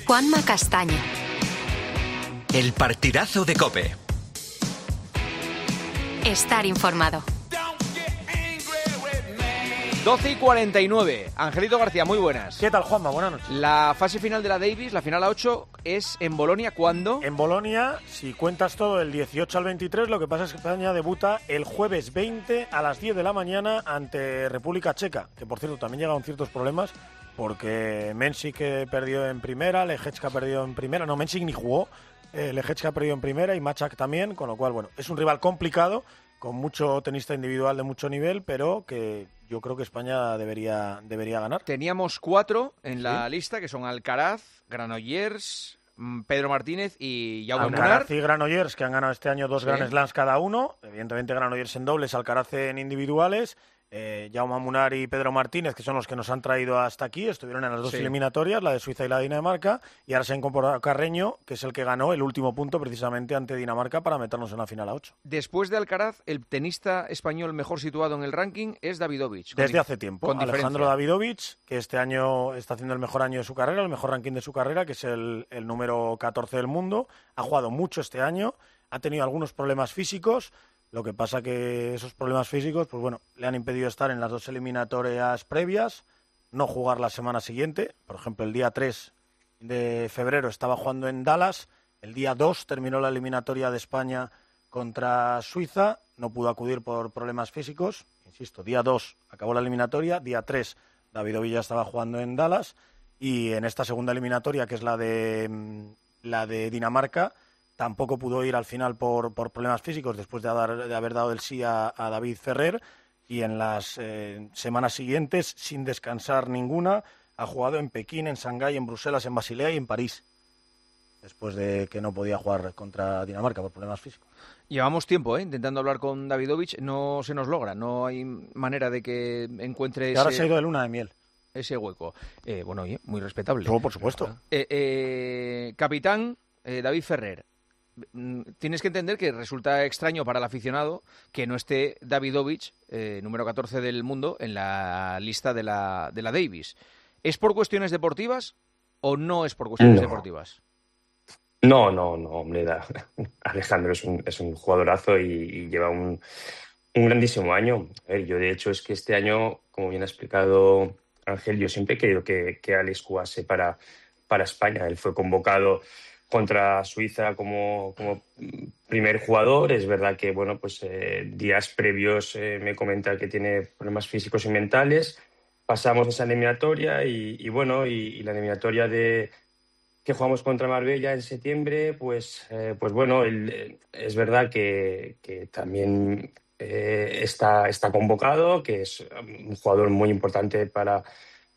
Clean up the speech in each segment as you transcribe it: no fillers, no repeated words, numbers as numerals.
Juanma Castaño. El partidazo de COPE. Estar informado. 12:49. Angelito García, muy buenas. ¿Qué tal, Juanma? Buenas noches. La fase final de la Davis, la final a 8, es en Bolonia. ¿Cuándo? En Bolonia, si cuentas todo, el 18 al 23, lo que pasa es que España debuta el jueves 20 a las 10 de la mañana ante República Checa, que por cierto también llegaron ciertos problemas porque Mensik perdió en primera, Lehečka perdió en primera, no, Mensik ni jugó, Lehečka perdió en primera y Machak también, con lo cual, bueno, es un rival complicado, con mucho tenista individual de mucho nivel, pero que yo creo que España debería ganar. Teníamos 4 en la lista, que son Alcaraz, Granollers, Pedro Martínez y Jaume Munar. Alcaraz y Granollers, que han ganado este año 2 Grand Slams cada uno. Evidentemente Granollers en dobles, Alcaraz en individuales. Jaume Munar y Pedro Martínez, que son los que nos han traído hasta aquí, estuvieron en las dos eliminatorias, la de Suiza y la de Dinamarca, y ahora se ha incorporado Carreño, que es el que ganó el último punto precisamente ante Dinamarca para meternos en la final a 8. Después de Alcaraz, el tenista español mejor situado en el ranking es Davidovich. Desde hace tiempo, Alejandro Davidovich, que este año está haciendo el mejor año de su carrera, el mejor ranking de su carrera, que es el número 14 del mundo, ha jugado mucho este año, ha tenido algunos problemas físicos. Lo que pasa que esos problemas físicos, pues bueno, le han impedido estar en las dos eliminatorias previas, no jugar la semana siguiente. Por ejemplo, el día 3 de febrero estaba jugando en Dallas, el día 2 terminó la eliminatoria de España contra Suiza, no pudo acudir por problemas físicos. Insisto, día 2 acabó la eliminatoria, día 3 Davidovich ya estaba jugando en Dallas y en esta segunda eliminatoria, que es la de Dinamarca, tampoco pudo ir al final por problemas físicos después de haber dado el sí a David Ferrer y en las semanas siguientes, sin descansar ninguna, ha jugado en Pekín, en Shanghái, en Bruselas, en Basilea y en París, después de que no podía jugar contra Dinamarca por problemas físicos. Llevamos tiempo intentando hablar con Davidovich, no se nos logra, no hay manera de que encuentre y ahora se ha ido de luna de miel. Ese hueco. Bueno, oye, muy respetable. Luego, por supuesto. Capitán David Ferrer. Tienes que entender que resulta extraño para el aficionado que no esté Davidovich, número 14 del mundo, en la lista de la Davis. ¿Es por cuestiones deportivas o no es por cuestiones deportivas? No, hombre, Alejandro es un jugadorazo y lleva un grandísimo año. A ver, yo de hecho es que este año, como bien ha explicado Ángel, yo siempre he querido que Alex jugase para España. Él fue convocado contra Suiza como primer jugador. Es verdad que bueno, pues días previos me comenta que tiene problemas físicos y mentales. Pasamos esa eliminatoria y bueno, y la eliminatoria que jugamos contra Marbella en septiembre, pues bueno, es verdad que también está convocado, que es un jugador muy importante para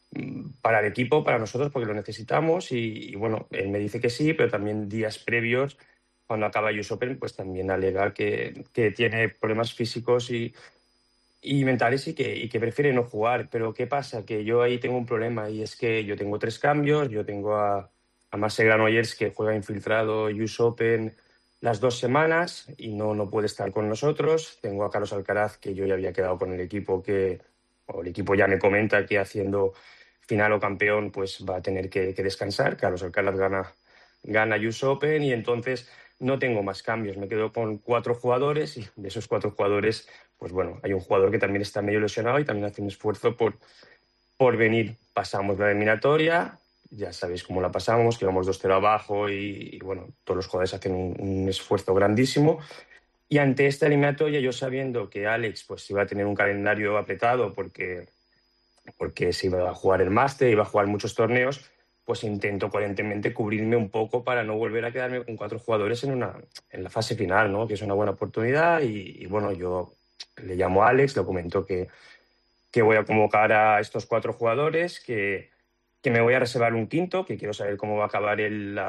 el equipo, para nosotros, porque lo necesitamos y bueno, él me dice que sí, pero también días previos, cuando acaba US Open, pues también alega que tiene problemas físicos y mentales y que prefiere no jugar. Pero ¿qué pasa? Que yo ahí tengo un problema y es que yo tengo 3 cambios, yo tengo a Marcel Granollers, que juega infiltrado US Open las 2 semanas y no puede estar con nosotros, tengo a Carlos Alcaraz, que yo ya había quedado con el equipo, el equipo ya me comenta que haciendo final o campeón pues va a tener que descansar. Carlos Alcaraz gana US Open y entonces no tengo más cambios. Me quedo con 4 jugadores y de esos 4 jugadores, pues bueno, hay un jugador que también está medio lesionado y también hace un esfuerzo por venir. Pasamos la eliminatoria, ya sabéis cómo la pasamos, que vamos 2-0 abajo y bueno, todos los jugadores hacen un esfuerzo grandísimo. Y ante esta eliminatoria, yo sabiendo que Alex pues iba a tener un calendario apretado porque se iba a jugar el máster, iba a jugar muchos torneos, pues intento coherentemente cubrirme un poco para no volver a quedarme con 4 jugadores en la fase final, ¿no? Que es una buena oportunidad y bueno, yo le llamo a Alex, le comento que voy a convocar a estos 4 jugadores, que me voy a reservar un quinto, que quiero saber cómo va a acabar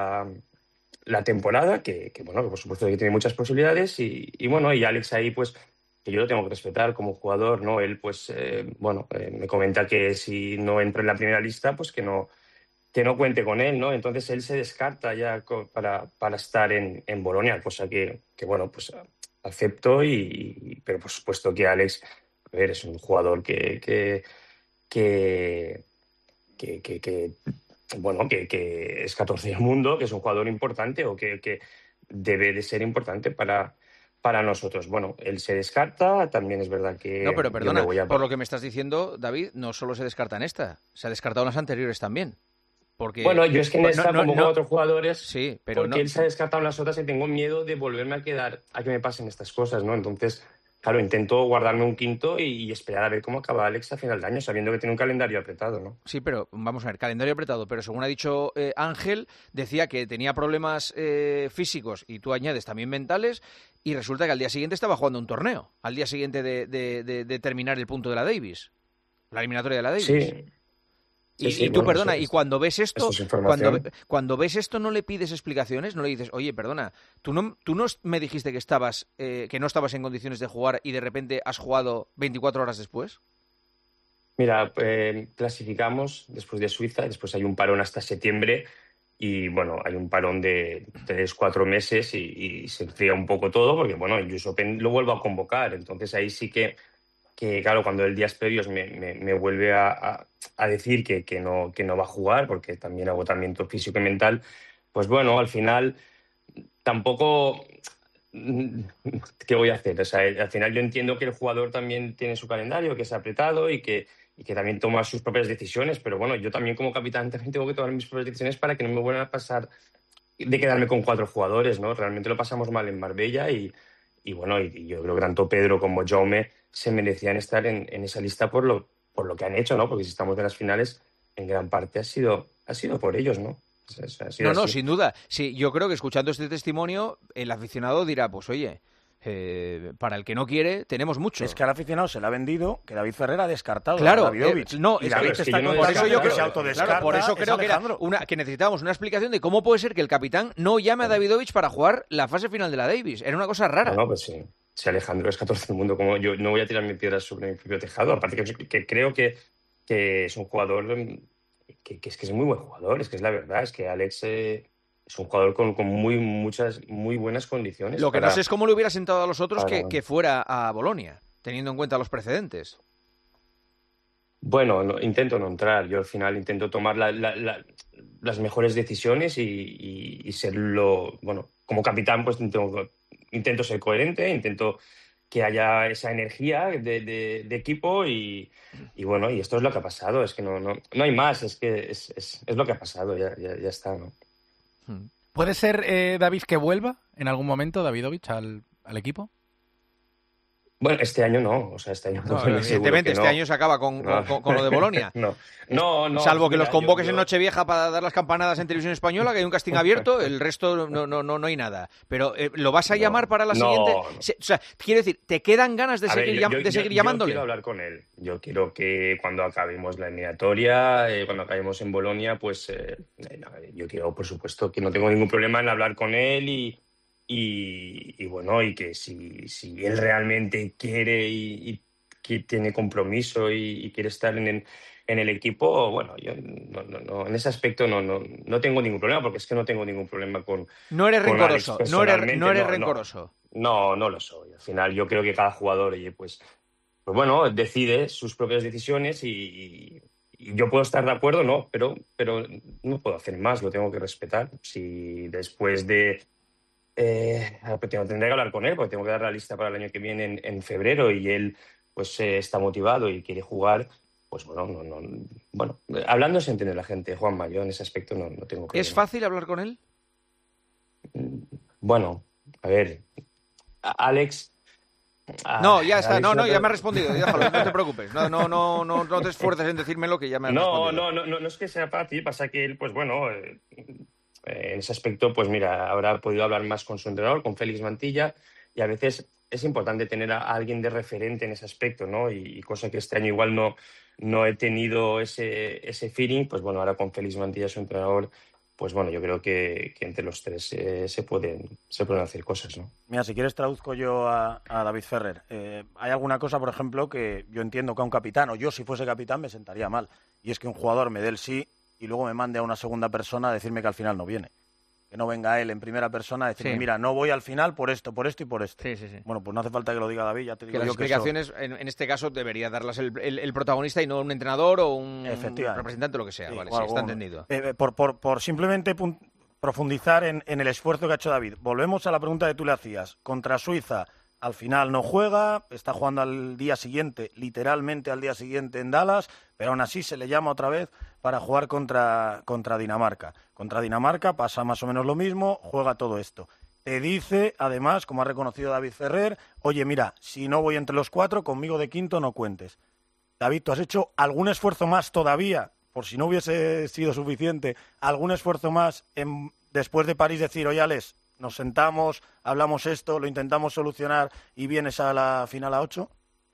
la temporada, que bueno, que por supuesto que tiene muchas posibilidades y bueno, y Alex ahí pues que yo lo tengo que respetar como jugador, ¿no? Él pues me comenta que si no entro en la primera lista pues que no cuente con él, ¿no? Entonces él se descarta ya para estar en Bolonia, cosa que bueno, pues acepto pero por supuesto que Alex, a ver, es un jugador que bueno, que es 14 del mundo, que es un jugador importante o que debe de ser importante para nosotros. Bueno, él se descarta, también es verdad que No, pero yo me perdona, voy a... por lo que me estás diciendo, David, no solo se descarta en esta, se ha descartado en las anteriores también. Porque Bueno, yo es que en esta, como con otros jugadores, sí, pero porque él se ha descartado en las otras y tengo miedo de volverme a quedar a que me pasen estas cosas, ¿no? Entonces, claro, intento guardarme un quinto y esperar a ver cómo acaba Alex a final de año, sabiendo que tiene un calendario apretado, ¿no? Sí, pero vamos a ver, calendario apretado, pero según ha dicho Ángel, decía que tenía problemas físicos y tú añades también mentales y resulta que al día siguiente estaba jugando un torneo, al día siguiente de terminar el punto de la Davis, la eliminatoria de la Davis. Sí. Y, Sí, y tú, bueno, perdona, y cuando ves esto, cuando ves esto, ¿no le pides explicaciones? ¿No le dices, oye, perdona, tú no me dijiste que no estabas en condiciones de jugar y de repente has jugado 24 horas después? Mira, clasificamos después de Suiza, después hay un parón hasta septiembre y bueno, hay un parón de 3-4 meses y se enfría un poco todo porque bueno, el US Open lo vuelvo a convocar, entonces ahí sí que claro, cuando el días previos me vuelve a decir que no va a jugar porque también agotamiento físico y mental, pues bueno, al final tampoco... ¿Qué voy a hacer? O sea, al final yo entiendo que el jugador también tiene su calendario, que es apretado y que también toma sus propias decisiones, pero bueno, yo también como capitán también tengo que tomar mis propias decisiones para que no me vuelvan a pasar de quedarme con 4 jugadores, ¿no? Realmente lo pasamos mal en Marbella y bueno, y yo creo que tanto Pedro como Jaume se merecían estar en esa lista por lo que han hecho, ¿no? Porque si estamos en las finales, en gran parte ha sido por ellos, ¿no? No, sin duda. Sí, yo creo que escuchando este testimonio, el aficionado dirá, pues oye, para el que no quiere, tenemos mucho. Es que al aficionado se le ha vendido que David Ferrer ha descartado claro, a Davidovich. No, y David está por eso yo que se autodescarta. Claro, por eso creo que necesitábamos una explicación de cómo puede ser que el capitán no llame a Davidovich para jugar la fase final de la Davis. Era una cosa rara. No, pues sí. Si Alejandro es 14 del mundo, como yo no voy a tirarme piedras sobre mi propio tejado. Aparte que creo que es un jugador que es muy buen jugador. Es que es la verdad. Es que Alex es un jugador con muchas muy buenas condiciones. Lo que no sé es cómo le hubiera sentado a los otros que fuera a Bolonia, teniendo en cuenta los precedentes. Bueno, intento no entrar. Yo al final intento tomar las mejores decisiones y serlo. Bueno, como capitán, pues intento ser coherente, intento que haya esa energía de equipo y bueno, y esto es lo que ha pasado. Es que no hay más. Es que es lo que ha pasado. Ya está, ¿no? ¿Puede ser, David, que vuelva en algún momento Davidovich al equipo? Bueno, este año no, o sea, este año no, evidentemente, este año se acaba con lo de Bolonia. No. Salvo que los convoques en Nochevieja para dar las campanadas en Televisión Española, que hay un casting abierto, el resto no hay nada. Pero ¿lo vas a llamar para la siguiente? O sea, quiero decir, ¿te quedan ganas de seguir llamándole? Yo quiero hablar con él. Yo quiero que cuando acabemos la eliminatoria, cuando acabemos en Bolonia, pues yo quiero, por supuesto, que no tengo ningún problema en hablar con él y bueno, y que si él realmente quiere y que tiene compromiso y quiere estar en el equipo, bueno, yo no en ese aspecto no tengo ningún problema, porque es que no tengo ningún problema con No eres con rencoroso, Alex no eres rencoroso. No lo soy. Al final yo creo que cada jugador, oye, pues bueno, decide sus propias decisiones y yo puedo estar de acuerdo, no, pero no puedo hacer más, lo tengo que respetar. Si después de tendré que hablar con él porque tengo que dar la lista para el año que viene en febrero y él pues está motivado y quiere jugar, pues bueno, hablando se entiende la gente, Juanma, yo en ese aspecto no tengo problema. ¿Es fácil hablar con él? Bueno, a ver, Alex... No, ya está, ya me ha respondido, déjalo, no te preocupes, no te esfuerces en decírmelo que ya me ha respondido. No es que sea fácil, pasa que él, pues bueno... en ese aspecto, pues mira, habrá podido hablar más con su entrenador, con Félix Mantilla, y a veces es importante tener a alguien de referente en ese aspecto, ¿no? Y cosa que este año igual no he tenido ese feeling, pues bueno, ahora con Félix Mantilla, su entrenador, pues bueno, yo creo que entre los tres se pueden hacer cosas, ¿no? Mira, si quieres traduzco yo a David Ferrer. Hay alguna cosa, por ejemplo, que yo entiendo que a un capitán, o yo si fuese capitán, me sentaría mal, y es que un jugador me dé el sí y luego me mande a una segunda persona a decirme que al final no viene. que no venga él en primera persona a decirme, Sí. mira, no voy al final por esto y por esto. Sí, sí, sí. Bueno, pues no hace falta que lo diga David, ya te Que digo las yo que eso- explicaciones, en este caso, debería darlas el protagonista y no un entrenador o un Efectivamente. representante o lo que sea. Sí, Vale, o sí, algo- está entendido. Por simplemente profundizar en el esfuerzo que ha hecho David. Volvemos a la pregunta que tú le hacías. Contra Suiza, al final no juega, está jugando al día siguiente, literalmente al día siguiente en Dallas, pero aún así se le llama otra vez para jugar contra Dinamarca. Contra Dinamarca pasa más o menos lo mismo, juega todo esto. Te dice, además, como ha reconocido David Ferrer, oye, mira, si no voy entre los 4, conmigo de quinto no cuentes. David, ¿tú has hecho algún esfuerzo más todavía, por si no hubiese sido suficiente, algún esfuerzo más después de París decir, oye, Alex, nos sentamos, hablamos esto, lo intentamos solucionar y vienes a la final a 8?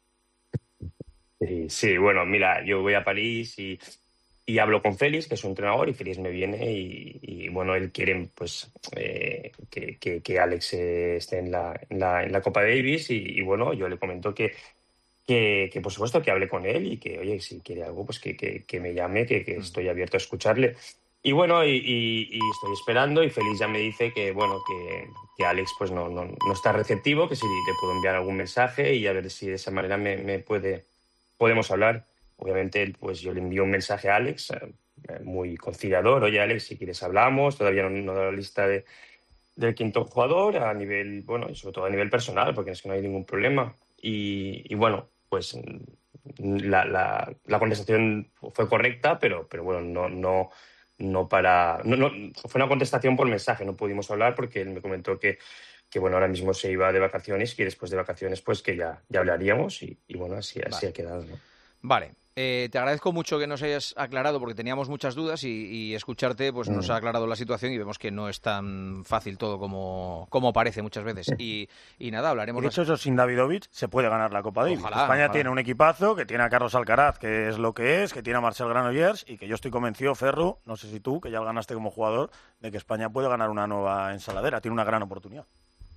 Sí, bueno, mira, yo voy a París y hablo con Félix, que es su entrenador, y Félix me viene y bueno, él quiere pues que Alex esté en la Copa Davis y bueno, yo le comento que por supuesto que hable con él y que, oye, si quiere algo, pues que me llame, que estoy abierto a escucharle. Y bueno, y estoy esperando y Félix ya me dice que, bueno, que Alex pues no está receptivo, que si le puedo enviar algún mensaje y a ver si de esa manera podemos hablar. Obviamente, pues yo le envío un mensaje a Alex, muy conciliador. Oye, Alex, si quieres hablamos. Todavía no da la lista del quinto jugador a nivel, bueno, y sobre todo a nivel personal, porque es que no hay ningún problema. Y bueno, pues la contestación fue correcta, pero bueno, fue una contestación por mensaje. No pudimos hablar porque él me comentó que bueno, ahora mismo se iba de vacaciones y que después de vacaciones pues que ya hablaríamos y bueno, así ha quedado, ¿no? Vale. Te agradezco mucho que nos hayas aclarado porque teníamos muchas dudas y escucharte pues nos ha aclarado la situación y vemos que no es tan fácil todo como parece muchas veces. Y nada, hablaremos. De hecho, eso sin Davidovich se puede ganar la Copa Davis. Ojalá, España ojalá. tiene un equipazo, que tiene a Carlos Alcaraz, que es lo que es, que tiene a Marcel Granollers y que yo estoy convencido, Ferru, no sé si tú, que ya lo ganaste como jugador, de que España puede ganar una nueva ensaladera. Tiene una gran oportunidad.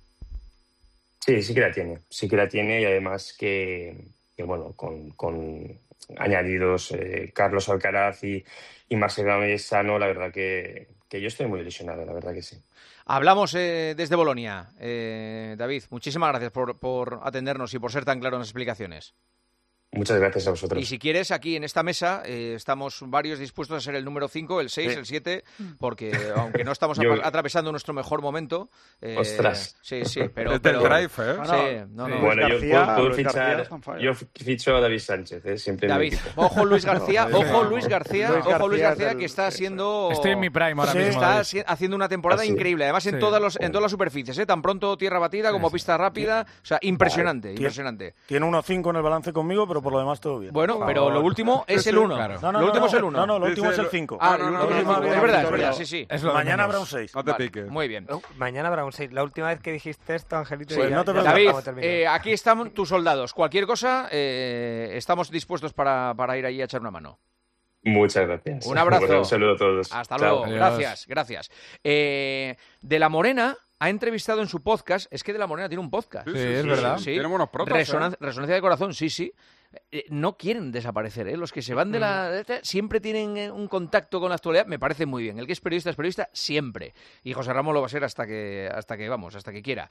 Sí que la tiene y además que bueno, con añadidos Carlos Alcaraz y Marcelo Sano, la verdad que yo estoy muy ilusionado, la verdad que sí. Hablamos desde Bolonia. David, muchísimas gracias por atendernos y por ser tan claro en las explicaciones. Muchas gracias a vosotros. Y si quieres, aquí en esta mesa estamos varios dispuestos a ser el número 5, el 6, Sí. el 7, porque aunque no estamos atravesando nuestro mejor momento... Ostras. Sí, pero... Es del drive, ¿eh? Sí, no. Bueno, Luis yo García puedo está fichar, on fire. yo ficho a David Sánchez, siempre en mi David, equipo. ojo Luis García, No, ojo Luis García, Luis ojo Luis García García es que está siendo... Estoy en mi prime ahora Sí. mismo. Está David. haciendo una temporada ¿Ah, sí? increíble, además en Sí. todas las superficies, tan pronto tierra batida como pista rápida, o sea, impresionante, impresionante. Tiene 1-5 en el balance conmigo, pero por lo demás todo bien. Bueno, pero lo último es el 1. Claro. No, Lo último es el 1. No, lo último Dice es el 5. Ah, No, lo no, último- no, no, es verdad, victoria. sí. Es lo de Mañana menos. habrá un 6. No te Vale, piques. muy bien. Mañana habrá un 6. La última vez que dijiste esto, Angelito, Pues ya, no te ya preocupes. David, acabo de terminar. aquí están tus soldados. Cualquier cosa, estamos dispuestos para ir allí a echar una mano. Muchas gracias. Un abrazo. Bueno, un saludo a todos. Hasta Chao. luego. Adiós. Gracias. De la Morena ha entrevistado en su podcast. Es que De la Morena tiene un podcast. Sí, es verdad. Sí. Tiene buenos protos, Resonancia de corazón, sí. No quieren desaparecer, ¿eh? Los que se van de la... siempre tienen un contacto con la actualidad, me parece muy bien. El que es periodista siempre. Y José Ramón lo va a ser hasta que quiera.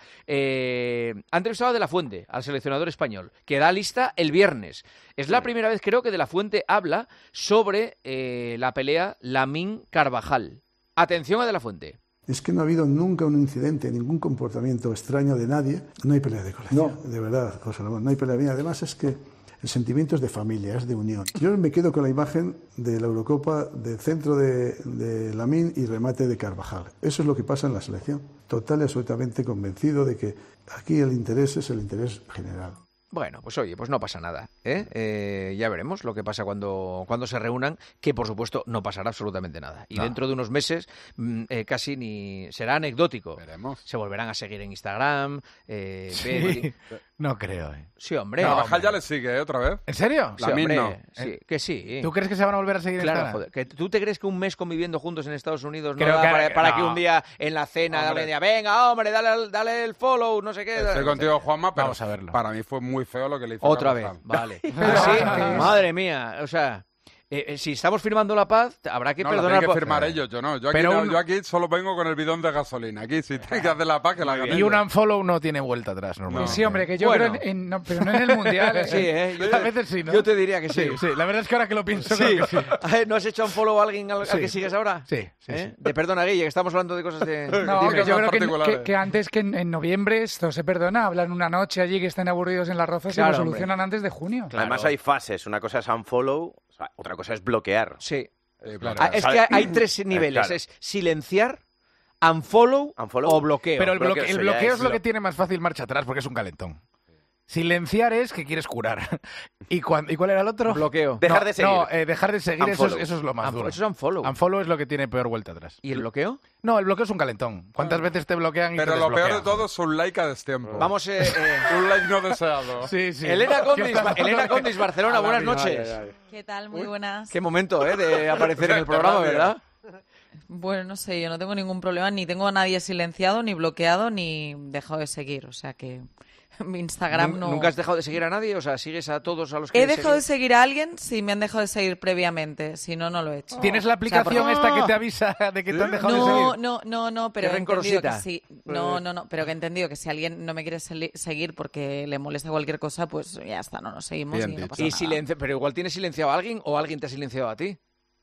Ha entrevistado a De la Fuente, al seleccionador español, que da lista el viernes. Es la primera vez, creo, que De la Fuente habla sobre la pelea Lamine-Carvajal. Atención a De la Fuente. Es que no ha habido nunca un incidente, ningún comportamiento extraño de nadie. No hay pelea de colegio. No, de verdad, José Ramón, no hay pelea. Y además es que el sentimiento es de familia, es de unión. Yo me quedo con la imagen de la Eurocopa del centro de Lamine y remate de Carvajal. Eso es lo que pasa en la selección. Total y absolutamente convencido de que aquí el interés es el interés general. Bueno, pues oye, pues no pasa nada, ¿eh? Ya veremos lo que pasa cuando se reúnan, que por supuesto no pasará absolutamente nada. Y dentro de unos meses casi ni será anecdótico. Veremos. Se volverán a seguir en Instagram. Sí. No creo, ¿eh? Sí, hombre. Carvajal ya le sigue, otra vez. ¿En serio? Sí, Lamine hombre, no. sí, que sí. ¿Tú crees que se van a volver a seguir en Claro, Instagram? joder. ¿Tú te crees que un mes conviviendo juntos en Estados Unidos no Creo da que- para no. que un día en la cena Hombre. alguien diga, venga, hombre, dale el follow, no sé qué? Estoy contigo, Juanma, pero Vamos a verlo. para mí fue muy feo lo que le hizo Otra vez, Carvajal. vale. Sí, madre mía, o sea... Si estamos firmando la paz, habrá que No, la perdonar. tienen que firmar ellos, yo no. Yo aquí, Pero yo aquí solo vengo con el bidón de gasolina. Aquí si tienen que hacer la paz, que la hagan Y un unfollow no tiene vuelta atrás, normalmente. Sí, hombre, que yo Bueno. creo no, pero no en el Mundial. Sí, A veces sí, ¿no? Yo te diría que sí. Sí, la verdad es que ahora que lo pienso, Sí. creo que sí. ¿No has hecho un follow a alguien al Sí. que sigues ahora? Sí. De perdona, Guille, que estamos hablando de cosas de... No, Dime. que yo creo particulares. que antes que en noviembre esto se perdona, hablan una noche allí que estén aburridos en las rozas y Claro, lo hombre. solucionan antes de junio. Claro. Además hay fases. Una cosa es unfollow, otra cosa es bloquear. Sí. claro. Es que hay 3 niveles. claro. Es silenciar, unfollow o bloqueo. Pero el Bloqueo, bloqueo, eso ya es lo es que tiene más fácil marcha atrás porque es un calentón. Silenciar es que quieres curar. ¿Y cuál era el otro? Bloqueo. Dejar de seguir. No, dejar de seguir, eso Unfollow. es lo más duro. Eso es unfollow. Unfollow es lo que tiene peor vuelta atrás. ¿Y el bloqueo? No, el bloqueo es un calentón. ¿Cuántas veces te bloquean y Pero te lo peor de desbloquean? todo es un like a destiempo. Vamos, Un like no deseado. Sí, sí. Elena Condis, ¿Qué estás Elena hablando? Condis, Barcelona, buenas noches. ¿Qué tal? Muy buenas. Qué momento, de aparecer en el programa, ¿verdad? Bueno, no sé, yo no tengo ningún problema, ni tengo a nadie silenciado, ni bloqueado, ni dejado de seguir. O sea que mi Instagram no... ¿Nunca has dejado de seguir a nadie? O sea, ¿sigues a todos a los que He dejado de seguir a alguien si me han dejado de seguir previamente, si no, no lo he hecho. ¿Tienes la aplicación esta que te avisa de que te han dejado de seguir? No, pero Qué he entendido que rencorosita. sí. No, pero que he entendido que si alguien no me quiere seguir porque le molesta cualquier cosa, pues ya está, no nos seguimos Bien y no dicho. pasa Y nada. silencio, pero igual tienes silenciado a alguien o alguien te ha silenciado a ti.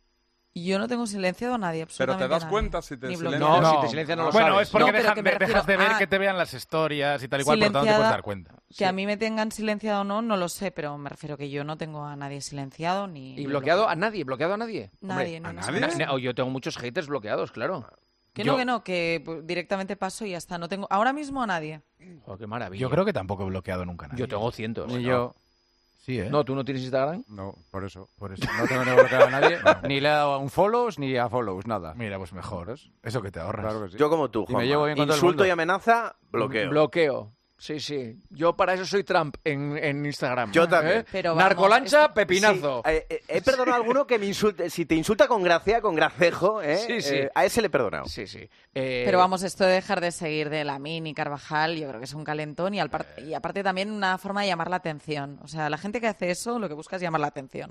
Yo no tengo silenciado a nadie, Pero absolutamente te das nadie. cuenta si te Ni silencian. bloqueado. No, si te silencian no lo Bueno, sabes. es porque No, pero que me dejas de ver refiero que te vean las historias y tal y cual, por lo tanto te Silenciada, puedes dar cuenta. Que a mí me tengan silenciado o no, no lo sé, pero me refiero que yo no tengo a nadie silenciado ni... ¿Y bloqueado a nadie? ¿Bloqueado a nadie? Nadie, Hombre, no, ¿a nadie? No, yo tengo muchos haters bloqueados, claro. Que Yo- no, que pues, directamente paso y ya está. No tengo ahora mismo a nadie. Oh, qué maravilla. Yo creo que tampoco he bloqueado nunca a nadie. Yo tengo cientos. Ni yo. Sí, ¿eh? No, ¿tú no tienes Instagram? No, por eso. No tengo ni bloqueado a nadie. Ni le he dado a un follows ni a follows, nada. Mira, pues mejor. Eso que te ahorras. Claro que sí. Yo como tú, Y me Juanma. llevo bien con todo el Insulto mundo. y amenaza, bloqueo. Bloqueo. Sí, sí. Yo para eso soy Trump en Instagram. Yo también. ¿Eh? Pero vamos, Narcolancha, esto- pepinazo. Sí, he perdonado a alguno que me insulte. Si te insulta con gracia, con gracejo, Sí, sí. a ese le he perdonado. Sí, sí. Pero vamos, esto de dejar de seguir de Lamine y Carvajal, yo creo que es un calentón y aparte también una forma de llamar la atención. O sea, la gente que hace eso lo que busca es llamar la atención.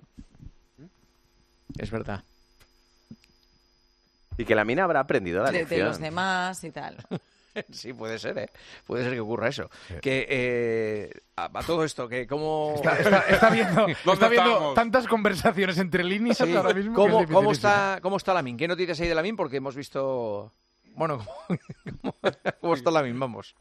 Es verdad. Y que la mina habrá aprendido la De lección. los demás y tal. Sí, puede ser, ¿eh? Puede ser que ocurra eso. Que a todo esto, que cómo... Está viendo estamos? tantas conversaciones entre líneas Sí. ahora mismo. ¿Cómo, que es cómo dificilísimo. ¿Cómo está Lamine? ¿Qué noticias hay de Lamine? Porque hemos visto... Bueno, ¿cómo está Lamine? Vamos.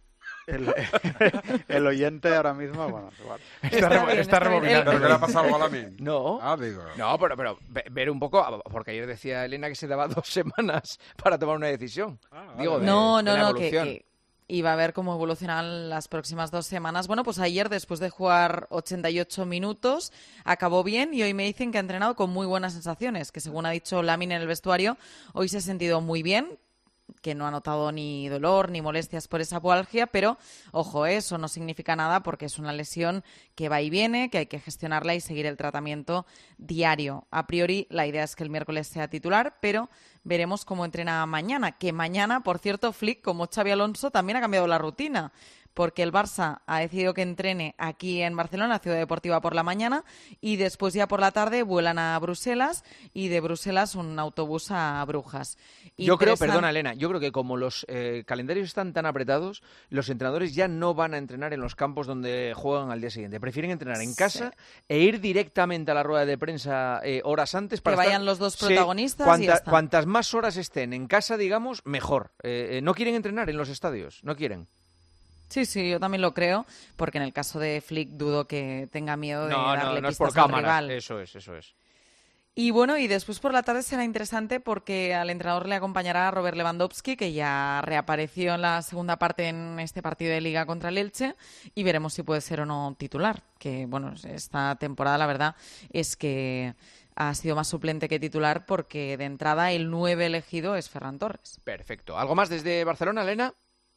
El oyente ahora mismo, bueno, igual. Está rebobinando. ¿Pero qué le ha pasado a Lamin? No. Ah, digo. No, pero ver un poco, porque ayer decía Elena que se daba 2 semanas para tomar una decisión. Digo, de No, la evolución. que iba a ver cómo evolucionan las próximas 2 semanas. Bueno, pues ayer, después de jugar 88 minutos, acabó bien y hoy me dicen que ha entrenado con muy buenas sensaciones, que según ha dicho Lamine en el vestuario, hoy se ha sentido muy bien, que no ha notado ni dolor ni molestias por esa pubalgia, pero ojo, eso no significa nada porque es una lesión que va y viene, que hay que gestionarla y seguir el tratamiento diario. A priori, la idea es que el miércoles sea titular, pero veremos cómo entrena mañana, que mañana, por cierto, Flick, como Xavi Alonso, también ha cambiado la rutina, porque el Barça ha decidido que entrene aquí en Barcelona, Ciudad Deportiva, por la mañana, y después ya por la tarde vuelan a Bruselas, y de Bruselas un autobús a Brujas. Yo creo, perdona Elena, yo creo que como los calendarios están tan apretados, los entrenadores ya no van a entrenar en los campos donde juegan al día siguiente. Prefieren entrenar en casa e ir directamente a la rueda de prensa horas antes para que vayan estar- los dos Sí, protagonistas y ya está. Cuantas más horas estén en casa, digamos, mejor. No quieren entrenar en los estadios, no quieren. Sí, yo también lo creo, porque en el caso de Flick dudo que tenga miedo de No, darle no es pistas por al cámaras, rival. eso es. Y bueno, y después por la tarde será interesante porque al entrenador le acompañará Robert Lewandowski, que ya reapareció en la segunda parte en este partido de Liga contra el Elche, y veremos si puede ser o no titular, que bueno, esta temporada la verdad es que ha sido más suplente que titular porque de entrada el 9 elegido es Ferran Torres. Perfecto. ¿Algo más desde Barcelona, Elena?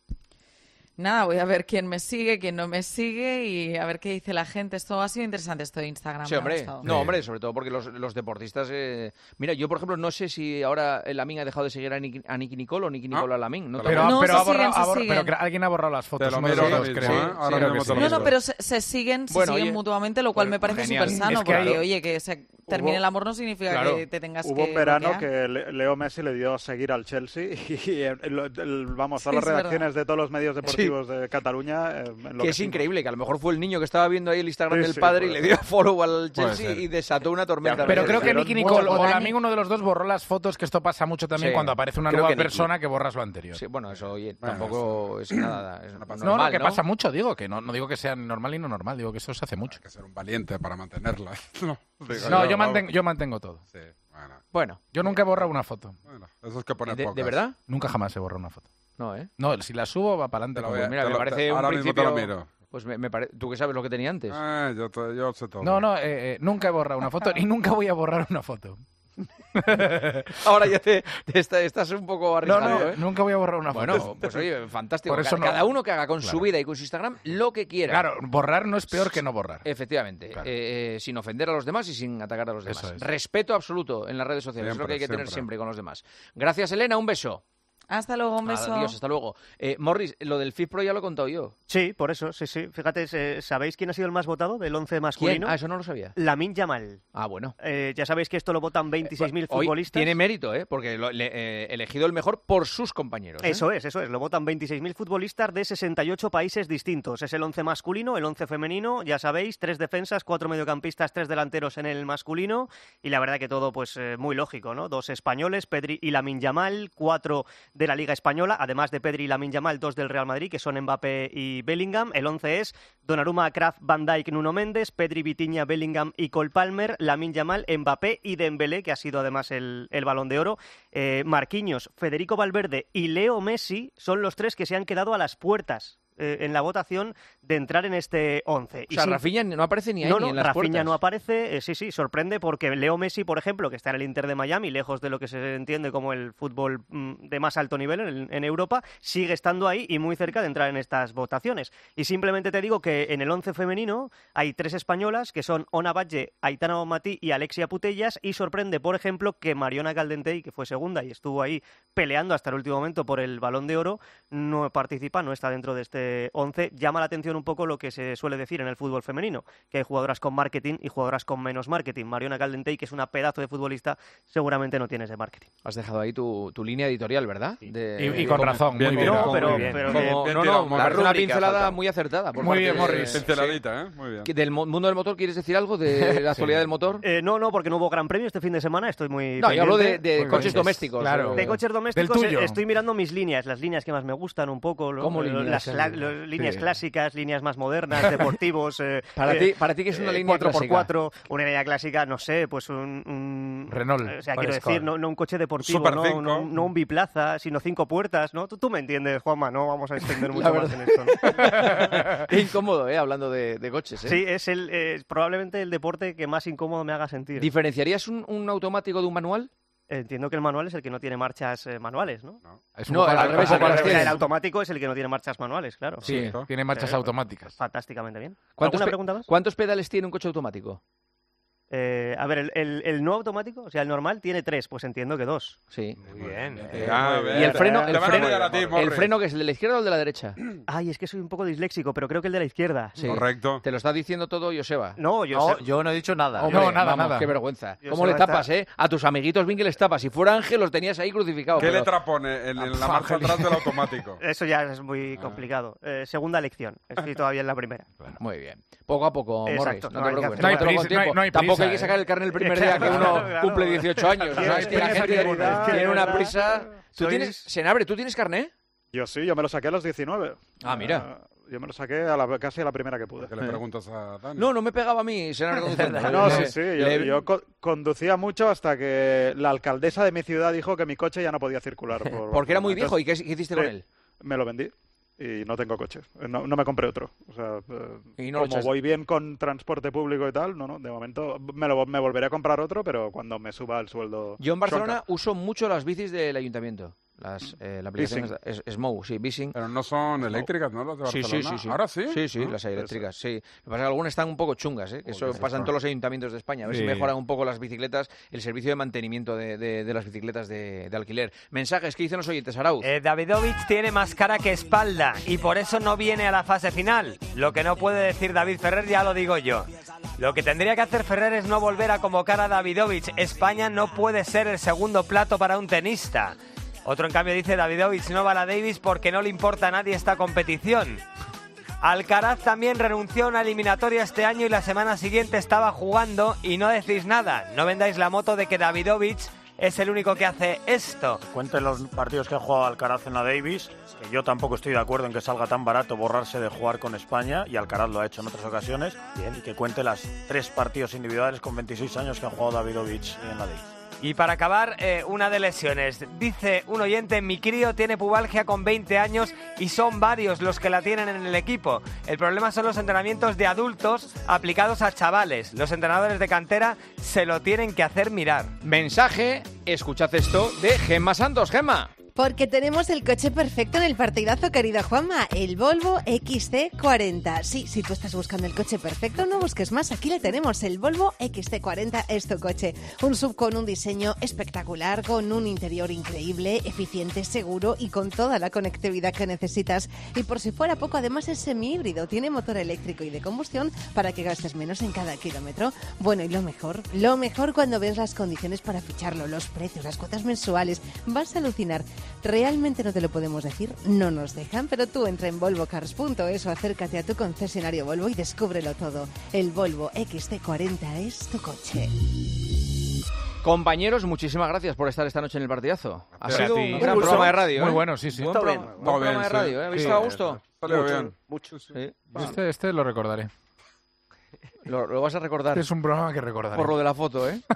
Nada, voy a ver quién me sigue, quién no me sigue y a ver qué dice la gente. Esto ha sido interesante, esto de Instagram. Sí, me ha hombre. gustado. No, hombre, sobre todo porque los deportistas... Mira, yo, por ejemplo, no sé si ahora Lamine ha dejado de seguir a Nicky Nicole o Nicky Nicole a Lamine. No, Pero, No, pero, se siguen, se siguen. pero alguien ha borrado las fotos. Te lo uno de miro los ahora dos, mismo, creo. ¿eh? Ahora creo mismo que te lo sí. No, pero se siguen Bueno, siguen oye, mutuamente, lo cual me parece genial. súper sano, Es que porque, hay- oye, que se termine el amor no significa que te tengas que Hubo un verano bloquear. que Leo Messi le dio a seguir al Chelsea y vamos, todas las es redacciones verdad. de todos los medios deportivos de Cataluña Que es increíble, que a lo mejor fue el niño que estaba viendo ahí el Instagram Sí, del sí, padre y puede le dio follow al Puede Chelsea ser. y desató una tormenta. Pero creo que Nicky Nicole o Dani. Lami, uno de los dos, borró las fotos, que esto pasa mucho también Sí, cuando aparece una creo nueva que Nicky. persona que borras lo anterior. Sí, bueno, eso oye, tampoco es nada normal, No, que pasa mucho, digo, que no digo que sea normal y no normal, digo que eso se hace mucho. Hay que ser un valiente para mantenerla. No, digo No, vamos. yo mantengo todo. Sí, bueno. Bueno, Yo nunca he borrado una foto. Bueno, eso es que poner ¿de pocas. verdad? Nunca jamás he borrado una foto. No, ¿eh? No, si la subo va para adelante. Te lo como- voy a- Mira, te me lo- parece un ahora mismo te lo principio... miro. Pues tú que sabes lo que tenía antes. Yo sé todo. No, nunca he borrado una foto y nunca voy a borrar una foto. Ahora ya estás un poco No, arriesgado, ¿eh? nunca voy a borrar una foto. Bueno, pues oye, fantástico. Por eso Cada no- uno que haga con su Claro. vida y con su Instagram lo que quiera. Claro, borrar no es peor que no borrar. Efectivamente, Claro. sin ofender a los demás y sin atacar a los demás. Eso es. Respeto absoluto en las redes sociales, es lo que hay que tener Siempre. siempre con los demás. Gracias, Elena, un beso. Hasta luego, un beso. Adiós, hasta luego. Morris, lo del FIFPro ya lo he contado yo. Sí, por eso, sí. Fíjate, ¿sabéis quién ha sido el más votado del 11 ¿Quién? masculino? Ah, eso no lo sabía. Lamine Yamal. Ah, bueno. Ya sabéis que esto lo votan 26.000 Hoy futbolistas. tiene mérito, porque elegido el mejor por sus compañeros. ¿eh? Eso es. Lo votan 26.000 futbolistas de 68 países distintos. Es el 11 masculino, el 11 femenino, ya sabéis, 3 defensas, 4 mediocampistas, 3 delanteros en el masculino. Y la verdad que todo, pues, muy lógico, ¿no? 2 españoles, Pedri y Lamine Yamal, 4 de la Liga Española, además de Pedri y Lamine Yamal, 2 del Real Madrid, que son Mbappé y Bellingham. El 11 es Donnarumma, Kraft, Van Dijk, Nuno Méndez, Pedri, Vitinha, Bellingham y Cole Palmer, Lamine Yamal, Mbappé y Dembélé, que ha sido además el Balón de Oro. Marquinhos, Federico Valverde y Leo Messi son los 3 que se han quedado a las puertas en la votación de entrar en este 11. O sea, Rafinha no aparece ni ahí ni en las Rafinha puertas. no aparece, sí, sorprende porque Leo Messi, por ejemplo, que está en el Inter de Miami, lejos de lo que se entiende como el fútbol de más alto nivel en Europa, sigue estando ahí y muy cerca de entrar en estas votaciones. Y simplemente te digo que en el 11 femenino hay 3 españolas, que son Ona Batlle, Aitana Bonmatí y Alexia Putellas, y sorprende, por ejemplo, que Mariona Caldentey, que fue segunda y estuvo ahí peleando hasta el último momento por el Balón de Oro, no participa, no está dentro de este 11. Llama la atención un poco lo que se suele decir en el fútbol femenino, que hay jugadoras con marketing y jugadoras con menos marketing. Mariona Caldentey, que es una pedazo de futbolista, seguramente no tiene ese marketing. Has dejado ahí tu línea editorial, ¿verdad? Y con razón, muy bien. No, pero parece una pincelada muy acertada. Muy bien, Morris. Pinceladita, ¿eh? Muy bien. ¿Del mundo del motor quieres decir algo? ¿De la actualidad del motor? No, porque no hubo gran premio este fin de semana, estoy muy No, yo hablo pendiente. de coches domésticos. Claro. De coches domésticos Del tuyo. estoy mirando mis líneas, las líneas que más me gustan un poco. ¿no? ¿Cómo líneas? Líneas Sí. clásicas, líneas más modernas, deportivos. Para ti, ¿qué es una línea 4x4, una línea clásica, no sé, pues un Renault. O sea, quiero decir, no un coche deportivo, Super no 5. no un biplaza, sino 5 puertas, ¿no? Tú me entiendes, Juanma, no vamos a extender La mucho más verdad. en esto, ¿no? Qué incómodo, hablando de coches. Sí, es probablemente el deporte que más incómodo me haga sentir. ¿Diferenciarías un automático de un manual? Entiendo que el manual es el que no tiene marchas manuales, ¿no? Es No, al revés, al revés. O sea, el automático es el que no tiene marchas manuales, claro. Sí, tiene marchas automáticas. Fantásticamente bien. ¿Cuántos ¿Alguna pregunta más? ¿Cuántos pedales tiene un coche automático? A ver, el no automático, o sea, el normal tiene 3, pues entiendo que 2. Sí. Muy bien. ¿Y el freno? Te van a mirar a ti, ¿El Morris. freno que es el de la izquierda o el de la derecha? Ay, es que soy un poco disléxico, pero creo que el de la izquierda. Sí. Correcto. Te lo está diciendo todo Joseba. No, Yo no he dicho nada. Hombre, No, nada, vamos, nada. qué vergüenza. Joseba ¿Cómo le está- tapas, A tus amiguitos bien que les tapas. Si fuera Ángel los tenías ahí crucificados. ¿Qué pero- letra pone en la marcha atrás del automático? Eso ya es muy complicado. Segunda lección. Estoy todavía en la primera. Muy bien. Poco a poco, Exacto, Morris. no No te hay que preocupes. hacer- No hay Tómatelo con prisa, tiempo. no hay Tampoco prisa, hay que sacar el carnet el primer día que uno Claro, cumple 18 años. Tienes- ¿Sabes? Que la tienes gente seguridad, tiene de una verdad. prisa. ¿Tú Sois- tienes, Senabre, ¿tú tienes carnet? Yo sí, yo me lo saqué a los 19. Ah, mira. Yo me lo saqué casi a la primera que pude. ¿Qué le preguntas a Dani? No me pegaba a mí, Senabre conduciendo. No, sí, yo conducía mucho hasta que la alcaldesa de mi ciudad dijo que mi coche ya no podía circular. Porque era muy Entonces, viejo. ¿Y qué hiciste con él? Me lo vendí y no tengo coche. No me compré otro. O sea, Y no lo como echas- voy bien con transporte público y tal, no, de momento me volveré a comprar otro, pero cuando me suba el sueldo. Yo en Barcelona Sonca. uso mucho las bicis del ayuntamiento. La aplicación es Smou, sí, Bising. Pero no son eléctricas, ¿no? Las de Sí, Barcelona. sí. ¿Ahora sí? Sí, las hay eléctricas, sí. Lo que pasa es que algunas están un poco chungas, que eso pasa en todos los ayuntamientos de España. A ver si Sí. mejoran un poco las bicicletas, el servicio de mantenimiento de las bicicletas de alquiler. Mensajes, ¿qué dicen los oyentes, Arauz? Davidovich tiene más cara que espalda y por eso no viene a la fase final. Lo que no puede decir David Ferrer ya lo digo yo. Lo que tendría que hacer Ferrer es no volver a convocar a Davidovich. España no puede ser el segundo plato para un tenista. Otro, en cambio, dice: Davidovich no va a la Davis porque no le importa a nadie esta competición. Alcaraz también renunció a una eliminatoria este año y la semana siguiente estaba jugando y no decís nada. No vendáis la moto de que Davidovich es el único que hace esto. Cuenten los partidos que ha jugado Alcaraz en la Davis, que yo tampoco estoy de acuerdo en que salga tan barato borrarse de jugar con España, y Alcaraz lo ha hecho en otras ocasiones. Bien. Y que cuente las 3 partidos individuales con 26 años que ha jugado Davidovich en la Davis. Y para acabar, una de lesiones. Dice un oyente: mi crío tiene pubalgia con 20 años y son varios los que la tienen en el equipo. El problema son los entrenamientos de adultos aplicados a chavales. Los entrenadores de cantera se lo tienen que hacer mirar. Mensaje, escuchad esto, de Gemma Santos. Gemma. Porque tenemos el coche perfecto en el partidazo, querida Juanma, el Volvo XC40. Sí, si tú estás buscando el coche perfecto, no busques más, aquí le tenemos, el Volvo XC40 es tu coche. Un SUV con un diseño espectacular, con un interior increíble, eficiente, seguro y con toda la conectividad que necesitas. Y por si fuera poco, además es semi-híbrido, tiene motor eléctrico y de combustión para que gastes menos en cada kilómetro. Bueno, y lo mejor cuando ves las condiciones para ficharlo, los precios, las cuotas mensuales, vas a alucinar. Realmente no te lo podemos decir, no nos dejan, pero tú entra en volvocars.es o acércate a tu concesionario Volvo y descúbrelo todo. El Volvo XC40 es tu coche. Compañeros, muchísimas gracias por estar esta noche en el partidazo. Ha Gracias sido a ti. un gran programa de radio. Muy bueno, sí, sí. Buen programa de radio, ¿eh? ¿Habéis estado a gusto? Mucho. Sí. Este lo recordaré. Lo vas a recordar. Es un programa que recordaré. Por lo de la foto, ¿eh?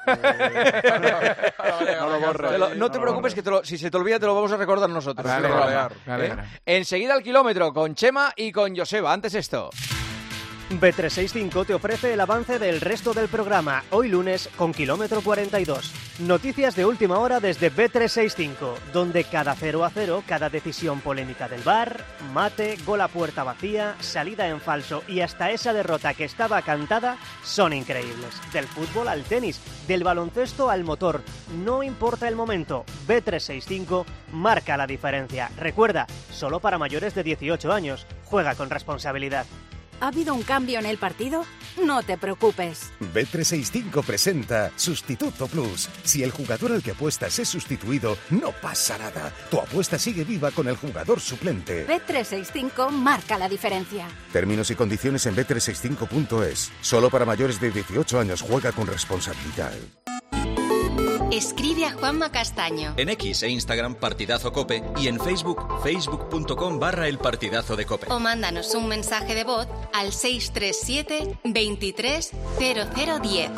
No lo borres. No te preocupes, que si se te olvida te lo vamos a recordar nosotros. Vale. Enseguida al kilómetro con Chema y con Joseba. Antes esto. Bet365 te ofrece el avance del resto del programa, hoy lunes con Kilómetro 42. Noticias de última hora desde Bet365, donde cada 0-0, cada decisión polémica del VAR, mate, gol a puerta vacía, salida en falso y hasta esa derrota que estaba cantada son increíbles. Del fútbol al tenis, del baloncesto al motor, no importa el momento, Bet365 marca la diferencia. Recuerda, solo para mayores de 18 años, juega con responsabilidad. ¿Ha habido un cambio en el partido? No te preocupes. Bet365 presenta Sustituto Plus. Si el jugador al que apuestas es sustituido, no pasa nada. Tu apuesta sigue viva con el jugador suplente. Bet365 marca la diferencia. Términos y condiciones en bet365.es. Solo para mayores de 18 años. Juega con responsabilidad. Escribe a Juanma Castaño. En X e Instagram Partidazo Cope y en Facebook, facebook.com/El Partidazo de Cope. O mándanos un mensaje de voz al 637 23 0010.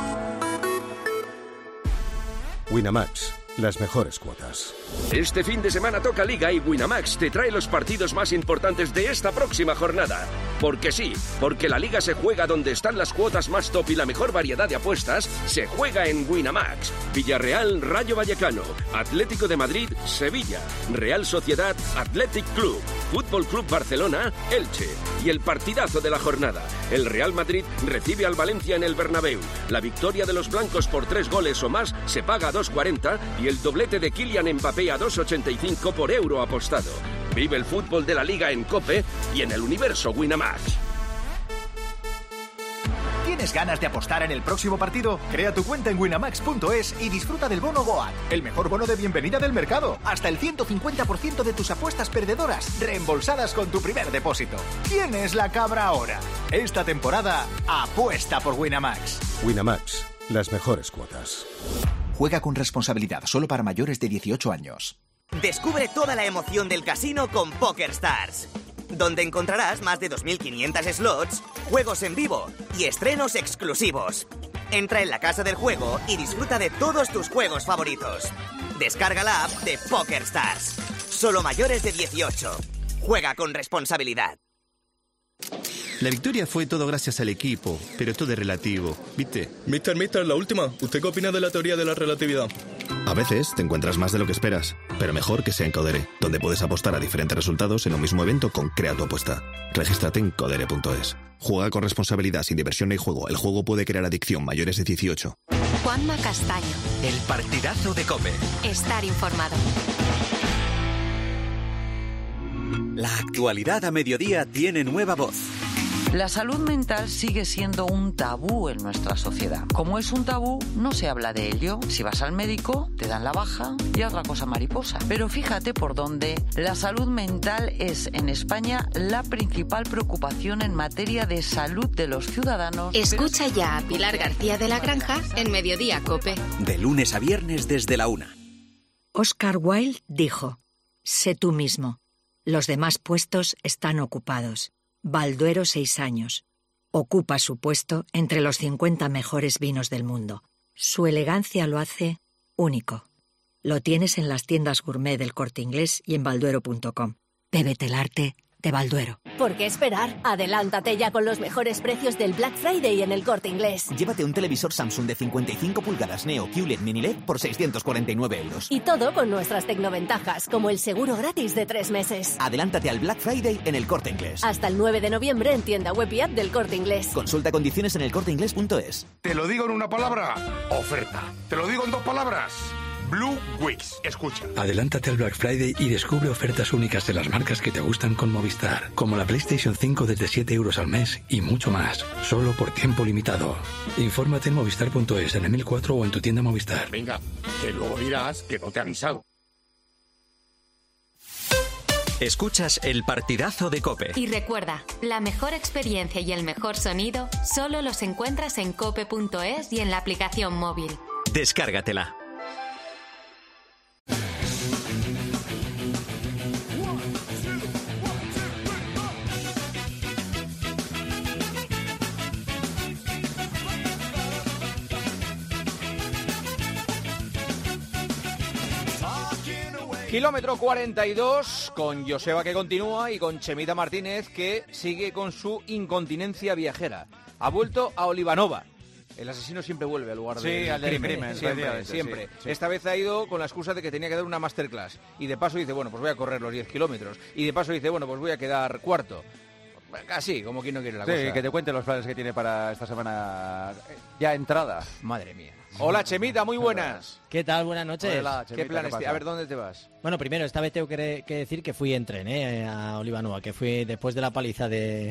Winamax, las mejores cuotas. Este fin de semana toca Liga y Winamax te trae los partidos más importantes de esta próxima jornada. Porque sí, porque la Liga se juega donde están las cuotas más top y la mejor variedad de apuestas se juega en Winamax. Villarreal, Rayo Vallecano, Atlético de Madrid, Sevilla, Real Sociedad, Athletic Club, Fútbol Club Barcelona, Elche. Y el partidazo de la jornada. El Real Madrid recibe al Valencia en el Bernabéu. La victoria de los blancos por 3 goles o más se paga a 2,40 y el doblete de Kylian Mbappé a 2,85 por euro apostado. Vive el fútbol de la Liga en COPE y en el universo Winamax. ¿Tienes ganas de apostar en el próximo partido? Crea tu cuenta en winamax.es y disfruta del bono GOAT, el mejor bono de bienvenida del mercado. Hasta el 150% de tus apuestas perdedoras reembolsadas con tu primer depósito. ¿Quién es la cabra ahora? Esta temporada, apuesta por Winamax. Winamax, las mejores cuotas. Juega con responsabilidad, solo para mayores de 18 años. Descubre toda la emoción del casino con PokerStars, donde encontrarás más de 2.500 slots, juegos en vivo y estrenos exclusivos. Entra en la casa del juego y disfruta de todos tus juegos favoritos. Descarga la app de PokerStars. Solo mayores de 18. Juega con responsabilidad. La victoria fue todo gracias al equipo, pero todo es relativo, ¿viste? Mister, la última. ¿Usted qué opina de la teoría de la relatividad? A veces te encuentras más de lo que esperas, pero mejor que sea en Codere, donde puedes apostar a diferentes resultados en un mismo evento con Crea tu apuesta. Regístrate en codere.es. Juega con responsabilidad, sin diversión ni juego. El juego puede crear adicción. Mayores de 18. Juanma Castaño. El partidazo de COPE. Estar informado. La actualidad a mediodía tiene nueva voz. La salud mental sigue siendo un tabú en nuestra sociedad. Como es un tabú, no se habla de ello. Si vas al médico, te dan la baja y otra cosa mariposa. Pero fíjate por dónde la salud mental es en España la principal preocupación en materia de salud de los ciudadanos. Escucha ya a Pilar García de la Granja en Mediodía COPE. De lunes a viernes desde la 1. Oscar Wilde dijo: sé tú mismo. Los demás puestos están ocupados. Balduero 6 años. Ocupa su puesto entre los 50 mejores vinos del mundo. Su elegancia lo hace único. Lo tienes en las tiendas gourmet del Corte Inglés y en balduero.com. Bébete el arte de Balduero. ¿Por qué esperar? Adelántate ya con los mejores precios del Black Friday en el Corte Inglés. Llévate un televisor Samsung de 55 pulgadas Neo QLED Mini LED por 649 euros. Y todo con nuestras tecnoventajas, como el seguro gratis de 3 meses. Adelántate al Black Friday en el Corte Inglés. Hasta el 9 de noviembre en tienda web y app del Corte Inglés. Consulta condiciones en elcorteinglés.es. Te lo digo en una palabra: oferta. Te lo digo en 2 palabras: Blue Weeks. Escucha. Adelántate al Black Friday y descubre ofertas únicas de las marcas que te gustan con Movistar, como la PlayStation 5 desde 7 euros al mes y mucho más, solo por tiempo limitado. Infórmate en movistar.es, en el 1004 o en tu tienda Movistar. Venga, que luego dirás que no te he avisado. Escuchas el partidazo de COPE. Y recuerda, la mejor experiencia y el mejor sonido solo los encuentras en cope.es y en la aplicación móvil. Descárgatela. Kilómetro 42 con Joseba, que continúa, y con Chemita Martínez, que sigue con su incontinencia viajera. Ha vuelto a Olivanova. El asesino siempre vuelve al lugar del crimen. Siempre. Sí. Esta vez ha ido con la excusa de que tenía que dar una masterclass. Y de paso dice, bueno, pues voy a correr los 10 kilómetros. Y de paso dice, bueno, pues voy a quedar cuarto. Así, como quien no quiere la cosa. Sí, que te cuente los planes que tiene para esta semana ya entrada. Madre mía. Hola, Chemita, muy buenas. ¿Qué tal? Buenas noches. Hola, Chemita, ¿Qué planes? ¿qué A ver, ¿dónde te vas? Bueno, primero, esta vez tengo que decir que fui en tren a Olivanova, que fui después de la paliza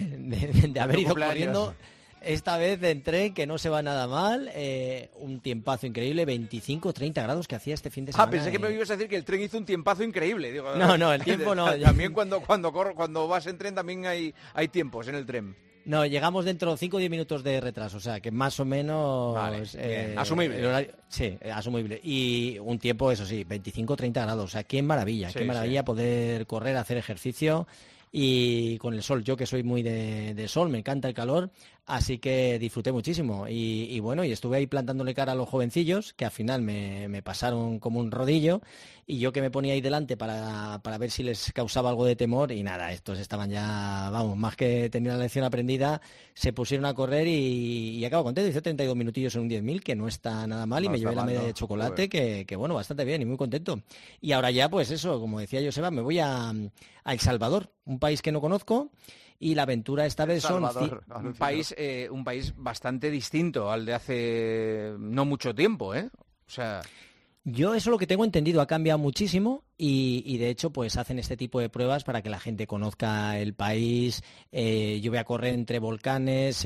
de haber ido corriendo. Esta vez en tren, que no se va nada mal, un tiempazo increíble, 25-30 grados que hacía este fin de semana. Pensé que me ibas a decir que el tren hizo un tiempazo increíble. Digo, no, el tiempo no. También cuando vas en tren también hay tiempos en el tren. No, llegamos dentro de 5 o 10 minutos de retraso, o sea, que más o menos... Vale, asumible. Sí, asumible. Y un tiempo, eso sí, 25-30 grados, o sea, qué maravilla, poder correr, hacer ejercicio y con el sol. Yo que soy muy de sol, me encanta el calor, así que disfruté muchísimo. Y bueno, y estuve ahí plantándole cara a los jovencillos, que al final me pasaron como un rodillo, y yo que me ponía ahí delante para ver si les causaba algo de temor, y nada, estos estaban ya, vamos, más que tener la lección aprendida, se pusieron a correr y acabo contento. Hice 32 minutillos en un 10.000, que no está nada mal, y me llevé la medalla de chocolate, que bueno, bastante bien y muy contento. Y ahora ya, pues eso, como decía Joseba, me voy a El Salvador, un país que no conozco, y la aventura esta vez son... un país bastante distinto al de hace no mucho tiempo, ¿eh? O sea... Yo eso es lo que tengo entendido, ha cambiado muchísimo y de hecho pues hacen este tipo de pruebas para que la gente conozca el país. Yo voy a correr entre volcanes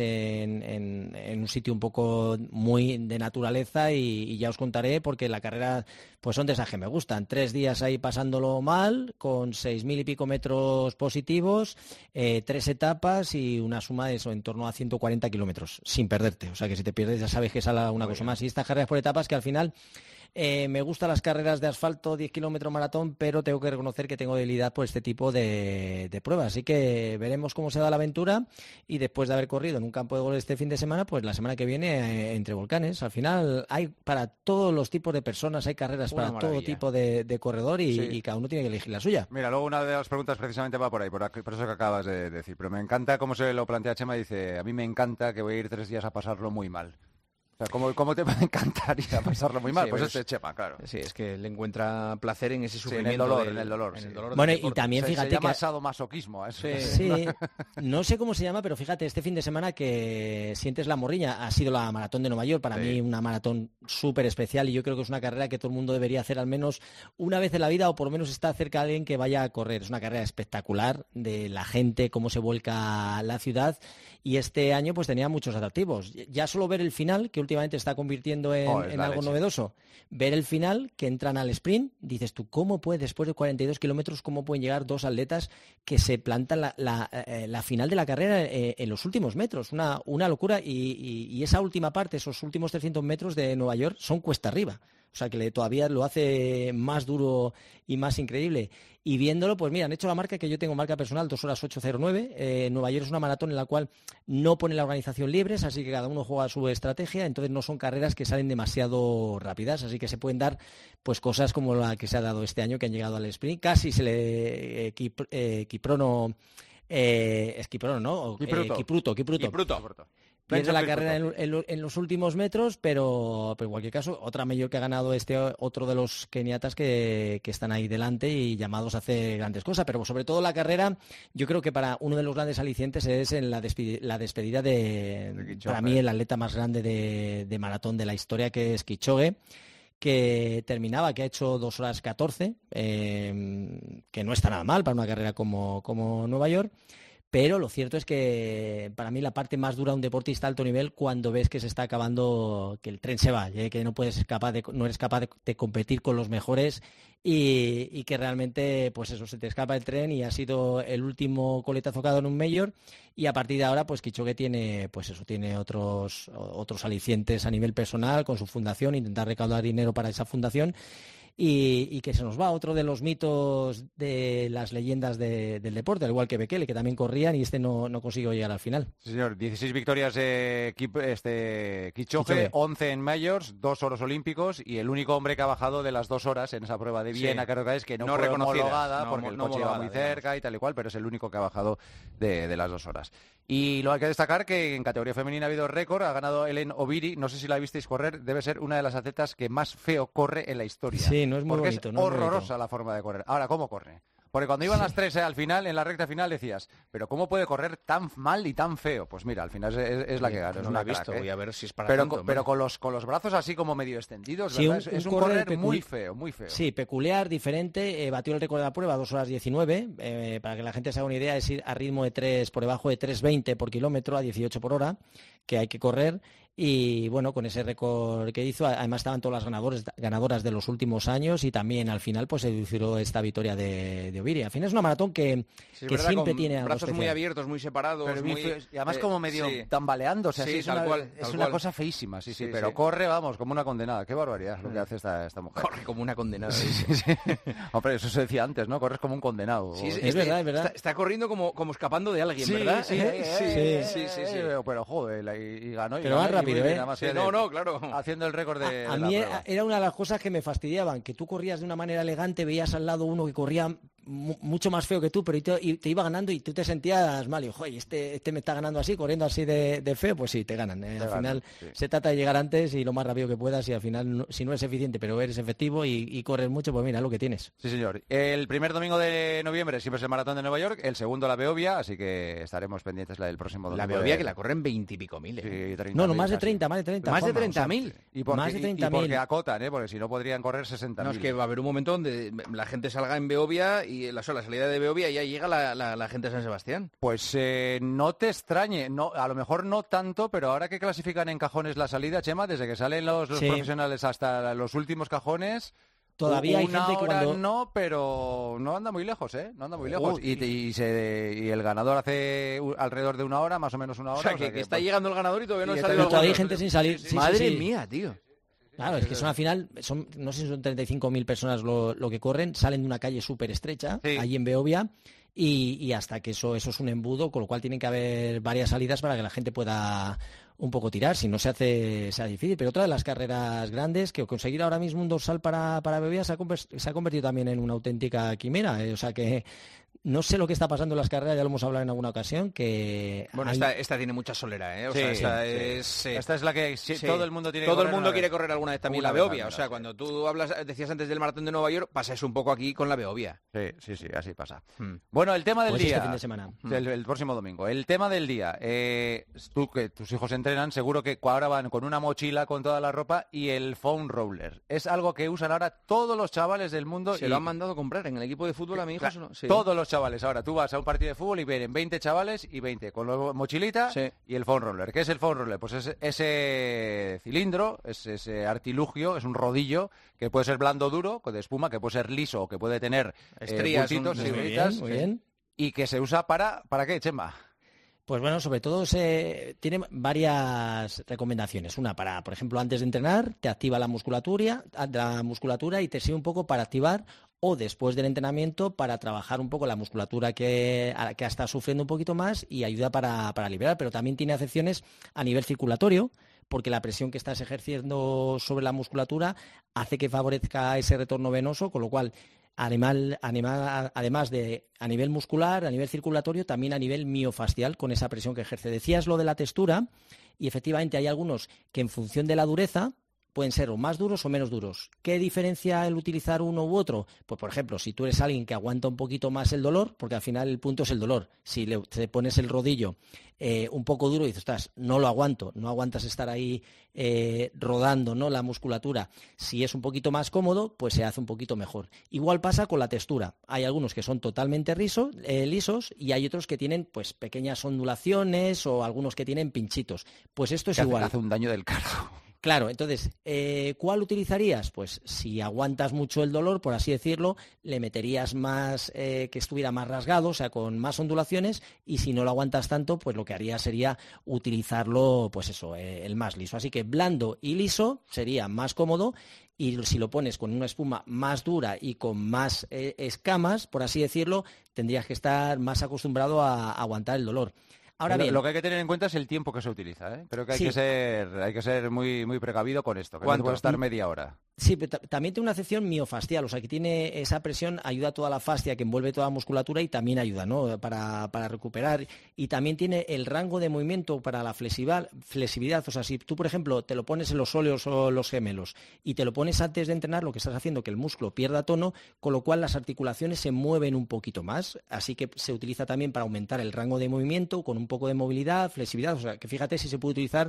en un sitio un poco muy de naturaleza y ya os contaré, porque la carrera pues son de esas que me gustan. 3 días ahí pasándolo mal, con 6.000 y pico metros positivos, 3 etapas y una suma de eso, en torno a 140 kilómetros, sin perderte. O sea que si te pierdes ya sabes que sale una cosa más. Y estas carreras por etapas que al final... me gustan las carreras de asfalto, 10 kilómetros maratón, pero tengo que reconocer que tengo debilidad por este tipo de pruebas. Así que veremos cómo se da la aventura, y después de haber corrido en un campo de golf este fin de semana, pues la semana que viene entre volcanes. Al final hay para todos los tipos de personas, hay carreras para todo tipo de corredor y cada uno tiene que elegir la suya. Mira, luego una de las preguntas precisamente va por ahí, por eso que acabas de decir. Pero me encanta cómo se lo plantea Chema, dice, a mí me encanta que voy a ir 3 días a pasarlo muy mal. O sea, ¿cómo te va a encantar ir a pasarlo muy mal? Sí, pues pero Chema, claro. Sí, es que le encuentra placer en ese Sí, sufrimiento. en el dolor. Bueno, y también fíjate se llama que... sadomasoquismo a eso. Sí, no sé cómo se llama, pero fíjate, este fin de semana que sientes la morriña, ha sido la maratón de Nueva York, para mí una maratón súper especial, y yo creo que es una carrera que todo el mundo debería hacer al menos una vez en la vida, o por lo menos estar cerca de alguien que vaya a correr. Es una carrera espectacular de la gente, cómo se vuelca la ciudad, y este año pues tenía muchos atractivos. Ya solo ver el final, que últimamente está convirtiendo en algo novedoso, ver el final, que entran al sprint, dices tú, ¿cómo puede, después de 42 kilómetros, cómo pueden llegar dos atletas que se plantan la final de la carrera en los últimos metros? Una locura, y esa última parte, esos últimos 300 metros de Nueva York son cuesta arriba. O sea, que todavía lo hace más duro y más increíble. Y viéndolo, pues mira, han hecho la marca que yo tengo, marca personal, 2 horas 8:09. Nueva York es una maratón en la cual no pone la organización libres, así que cada uno juega su estrategia, entonces no son carreras que salen demasiado rápidas, así que se pueden dar pues cosas como la que se ha dado este año, que han llegado al sprint. Casi se le... Kipruto. Pierde la carrera en los últimos metros, pero en cualquier caso, otra mayor que ha ganado otro de los keniatas que están ahí delante y llamados a hacer grandes cosas. Pero sobre todo la carrera, yo creo que para uno de los grandes alicientes es en la despedida de para mí, el atleta más grande de maratón de la historia, que es Kipchoge, que terminaba, que ha hecho 2 horas 14, que no está nada mal para una carrera como Nueva York. Pero lo cierto es que para mí la parte más dura de un deportista de alto nivel, cuando ves que se está acabando, que el tren se va, que no eres capaz de competir con los mejores, y que realmente pues eso, se te escapa el tren, y ha sido el último coletazo que ha dado en un Major, y a partir de ahora pues Kipchoge tiene otros alicientes a nivel personal con su fundación, intentar recaudar dinero para esa fundación. Y que se nos va otro de los mitos de las leyendas del deporte, al igual que Bekele, que también corrían, y no consiguió llegar al final. Sí, señor. 16 victorias de Kipchoge, 11 en Majors, 2 oros olímpicos, y el único hombre que ha bajado de las 2 horas en esa prueba de Viena, creo que es, que no fue homologada, porque el coche iba muy cerca y tal y cual, pero es el único que ha bajado de las 2 horas. Y lo hay que destacar que en categoría femenina ha habido récord, ha ganado Helen Obiri, no sé si la visteis correr, debe ser una de las atletas que más feo corre en la historia. Sí, no es muy bonito. Es horrorosa la forma de correr. Ahora, ¿cómo corre? Porque cuando iban las 3 al final, en la recta final, decías, ¿pero cómo puede correr tan mal y tan feo? Pues mira, al final es la que gana. No la he visto, voy a ver si es para pero, tanto, pero con los brazos así como medio extendidos, sí, ¿verdad? Es un correr muy feo, muy feo. Sí, peculiar, diferente. Batió el récord de la prueba, 2 horas 19. Para que la gente se haga una idea, es ir a ritmo de 3, por debajo de 3:20 por kilómetro, a 18 por hora, que hay que correr. Y bueno, con ese récord que hizo, además estaban todas las ganadoras de los últimos años, y también al final pues se decidió esta victoria de Obiri. Al final es una maratón que siempre tiene algo brazos especial. Muy abiertos, muy separados, pero muy y además como medio tambaleándose, así es una cosa feísima, pero corre, vamos, como una condenada. Qué barbaridad lo que hace esta mujer. Corre como una condenada. Sí. Hombre, eso se decía antes, ¿no? Corres como un condenado. Sí, es verdad. Está corriendo como escapando de alguien, ¿verdad? Sí. Pero joder, y ganó. Pero más rápido, claro. Haciendo el récord de a mí era una de las cosas que me fastidiaban, que tú corrías de una manera elegante, veías al lado uno que corría mucho más feo que tú, pero te iba ganando y tú te sentías mal, y joder, este me está ganando así, corriendo así de feo, pues sí, te ganan. Al final se trata de llegar antes y lo más rápido que puedas, y al final, si no eres eficiente, pero eres efectivo y corres mucho, pues mira lo que tienes. Sí, señor. El primer domingo de noviembre siempre es el maratón de Nueva York, el segundo la Beovia, así que estaremos pendientes la del próximo domingo. La Beovia que la corren 20 y pico mil. Sí, más de 30. Más de 30.000. Y porque acotan, porque si no podrían correr 60.000. No, es que va a haber un momento donde la gente salga en Beovia, y la salida de Beovia ya llega la gente a San Sebastián. Pues no te extrañe, a lo mejor no tanto, pero ahora que clasifican en cajones la salida, Chema, desde que salen los profesionales hasta los últimos cajones, todavía hay gente que no, pero no anda muy lejos, No anda muy lejos. Y el ganador hace alrededor de 1 hora, más o menos 1 hora. O sea, que está llegando el ganador y todavía no ha salido. Pero todavía hay gente sin salir. Madre mía, tío. Claro, es que son al final, no sé si son 35.000 personas lo que corren, salen de una calle súper estrecha, allí en Beovia, y hasta que eso es un embudo, con lo cual tienen que haber varias salidas para que la gente pueda un poco tirar, si no sea difícil. Pero otra de las carreras grandes, que conseguir ahora mismo un dorsal para Beovia se ha convertido también en una auténtica quimera, o sea que No sé lo que está pasando en las carreras, ya lo hemos hablado en alguna ocasión, que... Bueno, esta tiene mucha solera, ¿eh? O sea, esta es la que todo el mundo tiene Todo el mundo quiere correr alguna vez también la Beovia. O sea, cuando tú decías antes del maratón de Nueva York, pasa eso un poco aquí con la Beovia. Sí, así pasa. Bueno, el tema del día. Este fin de semana. El próximo domingo. El tema del día. Tú, que tus hijos entrenan, seguro que ahora van con una mochila con toda la ropa y el foam roller. Es algo que usan ahora todos los chavales del mundo. Se lo han mandado a comprar en el equipo de fútbol a mi hijo. Todos los chavales. Ahora tú vas a un partido de fútbol y vienen 20 chavales y 20 con la mochilita y el foam roller. ¿Qué es el foam roller? Pues es ese cilindro, es ese artilugio, es un rodillo que puede ser blando duro, de espuma, que puede ser liso o que puede tener estrías, puntitos, muy bien. Y que se usa ¿para qué, Chema? Pues bueno, sobre todo tiene varias recomendaciones. Una para, por ejemplo, antes de entrenar, te activa la musculatura y te sirve un poco para activar, o después del entrenamiento para trabajar un poco la musculatura que está sufriendo un poquito más y ayuda para liberar. Pero también tiene acepciones a nivel circulatorio, porque la presión que estás ejerciendo sobre la musculatura hace que favorezca ese retorno venoso, con lo cual... Además de a nivel muscular, a nivel circulatorio, también a nivel miofascial con esa presión que ejerce. Decías lo de la textura y efectivamente hay algunos que en función de la dureza pueden ser o más duros o menos duros. ¿Qué diferencia el utilizar uno u otro? Pues, por ejemplo, si tú eres alguien que aguanta un poquito más el dolor, porque al final el punto es el dolor. Si te pones el rodillo un poco duro y dices, ostras, no lo aguanto, no aguantas estar ahí rodando, ¿no?, la musculatura. Si es un poquito más cómodo, pues se hace un poquito mejor. Igual pasa con la textura. Hay algunos que son totalmente lisos y hay otros que tienen pues pequeñas ondulaciones o algunos que tienen pinchitos. Pues esto es igual. Hace un daño del carro. Claro, entonces, ¿cuál utilizarías? Pues si aguantas mucho el dolor, por así decirlo, le meterías más, que estuviera más rasgado, o sea, con más ondulaciones, y si no lo aguantas tanto, pues lo que haría sería utilizarlo, pues eso, el más liso. Así que blando y liso sería más cómodo, y si lo pones con una espuma más dura y con más escamas, por así decirlo, tendrías que estar más acostumbrado a aguantar el dolor. Ahora bien, lo que hay que tener en cuenta es el tiempo que se utiliza, ¿eh? Creo que hay que ser muy, muy precavido con esto, que no puede estar media hora. Sí, pero también tiene una acepción miofascial, o sea que tiene esa presión, ayuda a toda la fascia que envuelve toda la musculatura y también ayuda, ¿no?, para recuperar. Y también tiene el rango de movimiento para la flexibilidad. O sea, si tú, por ejemplo, te lo pones en los sóleos o los gemelos y te lo pones antes de entrenar, lo que estás haciendo que el músculo pierda tono, con lo cual las articulaciones se mueven un poquito más. Así que se utiliza también para aumentar el rango de movimiento con un poco de movilidad, flexibilidad. O sea, que fíjate si se puede utilizar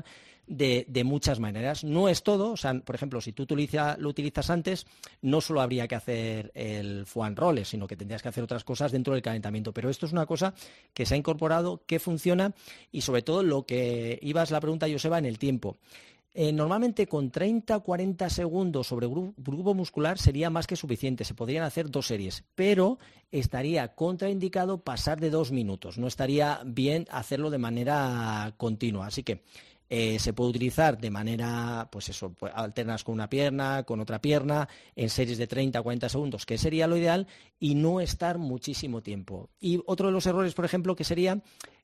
de muchas maneras. No es todo, o sea, por ejemplo, si tú lo utilizas antes, no solo habría que hacer el foam roller, sino que tendrías que hacer otras cosas dentro del calentamiento. Pero esto es una cosa que se ha incorporado, que funciona, y sobre todo lo que ibas la pregunta, Joseba, en el tiempo. Normalmente con 30-40 segundos sobre grupo muscular sería más que suficiente, se podrían hacer 2 series, pero estaría contraindicado pasar de 2 minutos, no estaría bien hacerlo de manera continua, así que se puede utilizar de manera, pues eso, pues alternas con una pierna, con otra pierna, en series de 30 a 40 segundos, que sería lo ideal, y no estar muchísimo tiempo. Y otro de los errores, por ejemplo, que sería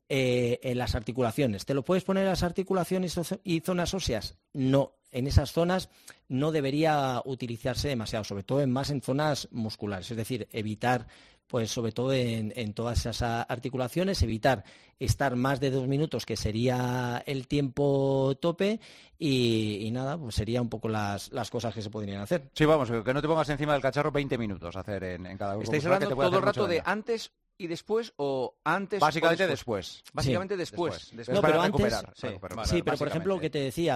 en las articulaciones. ¿Te lo puedes poner en las articulaciones y zonas óseas? No, en esas zonas no debería utilizarse demasiado, sobre todo más en zonas musculares, es decir, evitar, pues sobre todo en todas esas articulaciones, evitar estar más de 2 minutos, que sería el tiempo tope, y nada, pues sería un poco las cosas que se podrían hacer. Sí, vamos, que no te pongas encima del cacharro 20 minutos hacer en cada grupo. ¿Estáis hablando todo el rato de antes y después o antes? Básicamente después. Básicamente después. No, pero antes, recuperar. Sí, pero por ejemplo, lo que te decía,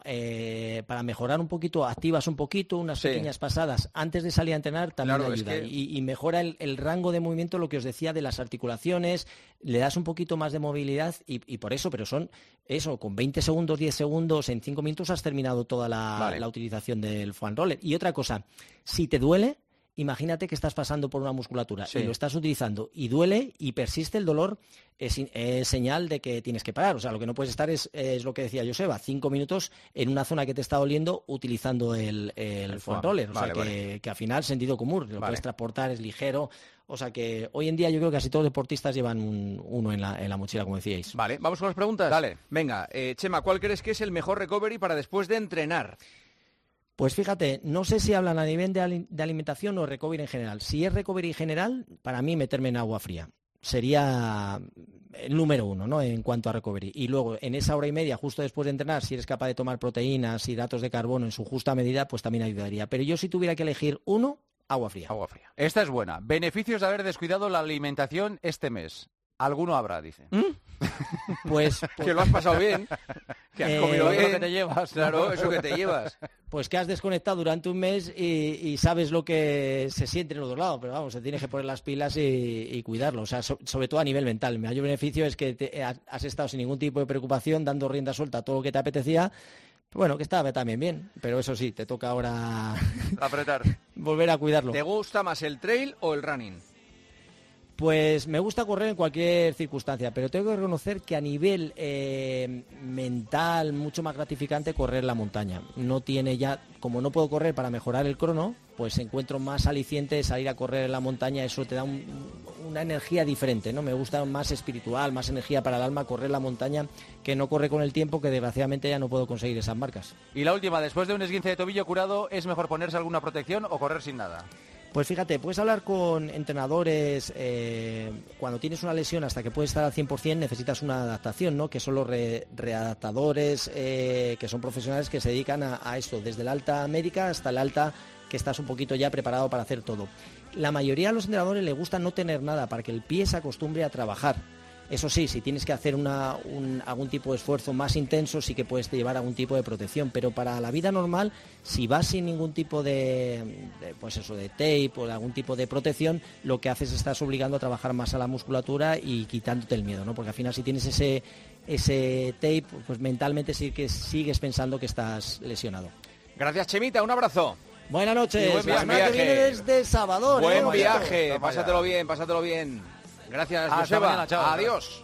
para mejorar un poquito, activas un poquito, unas pequeñas pasadas antes de salir a entrenar, también ayuda. Y mejora el rango de movimiento, lo que os decía, de las articulaciones, le das un poquito más de movilidad y por eso, pero son eso, con 20 segundos, 10 segundos, en 5 minutos has terminado toda la utilización del foam roller. Y otra cosa, si te duele, imagínate que estás pasando por una musculatura y lo estás utilizando y duele y persiste el dolor, es señal de que tienes que parar. O sea, lo que no puedes estar es lo que decía Joseba, 5 minutos en una zona que te está doliendo utilizando el foam roller. O sea, que al final sentido común, lo puedes transportar, es ligero. O sea que hoy en día yo creo que casi todos los deportistas llevan uno en la mochila, como decíais. Vale, ¿vamos con las preguntas? Dale. Venga, Chema, ¿cuál crees que es el mejor recovery para después de entrenar? Pues fíjate, no sé si hablan a nivel de alimentación o recovery en general. Si es recovery general, para mí meterme en agua fría sería el número 1, ¿no?, en cuanto a recovery. Y luego, en esa hora y media, justo después de entrenar, si eres capaz de tomar proteínas, hidratos de carbono en su justa medida, pues también ayudaría. Pero yo, si tuviera que elegir uno, agua fría. Agua fría. Esta es buena. Beneficios de haber descuidado la alimentación este mes. Alguno habrá, dice. Pues que lo has pasado bien, que has comido bien. Eso que te llevas. Claro, eso que te llevas. Pues que has desconectado durante un mes y sabes lo que se siente en el otro lado, pero vamos, se tienes que poner las pilas y cuidarlo, o sea, sobre todo a nivel mental. El mayor beneficio es que has estado sin ningún tipo de preocupación, dando rienda suelta a todo lo que te apetecía. Bueno, que estaba también bien, pero eso sí, te toca ahora apretar, volver a cuidarlo. ¿Te gusta más el trail o el running? Pues me gusta correr en cualquier circunstancia, pero tengo que reconocer que a nivel mental, mucho más gratificante correr la montaña. No tiene ya, como no puedo correr para mejorar el crono, pues encuentro más aliciente salir a correr en la montaña, eso te da una energía diferente, ¿no? Me gusta más espiritual, más energía para el alma correr la montaña que no corre con el tiempo, que desgraciadamente ya no puedo conseguir esas marcas. Y la última, después de un esguince de tobillo curado, ¿es mejor ponerse alguna protección o correr sin nada? Pues fíjate, puedes hablar con entrenadores, cuando tienes una lesión hasta que puedes estar al 100% necesitas una adaptación, ¿no? Que son los readaptadores, que son profesionales que se dedican a esto, desde la alta médica hasta la alta que estás un poquito ya preparado para hacer todo. La mayoría de los entrenadores les gusta no tener nada para que el pie se acostumbre a trabajar. Eso sí, si tienes que hacer algún tipo de esfuerzo más intenso, sí que puedes llevar algún tipo de protección, pero para la vida normal, si vas sin ningún tipo de tape o de algún tipo de protección, lo que haces es estás obligando a trabajar más a la musculatura y quitándote el miedo, ¿no? Porque al final si tienes ese tape, pues mentalmente sí que sigues pensando que estás lesionado. Gracias, Chemita, un abrazo. Buenas noches. La semana que viene desde Salvador. Buen viaje, pásatelo bien. Gracias, Joseba. Adiós.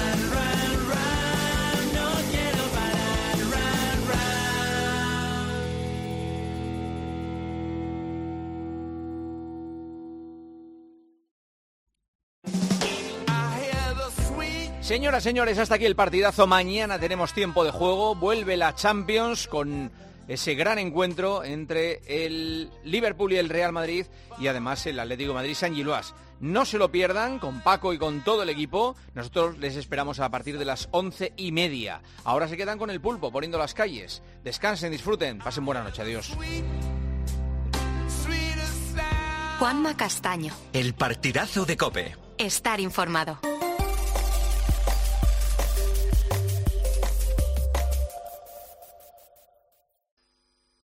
Señoras, señores, hasta aquí el partidazo. Mañana tenemos tiempo de juego. Vuelve la Champions con ese gran encuentro entre el Liverpool y el Real Madrid y además el Atlético de Madrid San Giloás. No se lo pierdan, con Paco y con todo el equipo. Nosotros les esperamos a partir de las 11:30. Ahora se quedan con el Pulpo poniendo las calles. Descansen, disfruten, pasen buena noche, adiós. Juanma Castaño. El partidazo de COPE. Estar informado.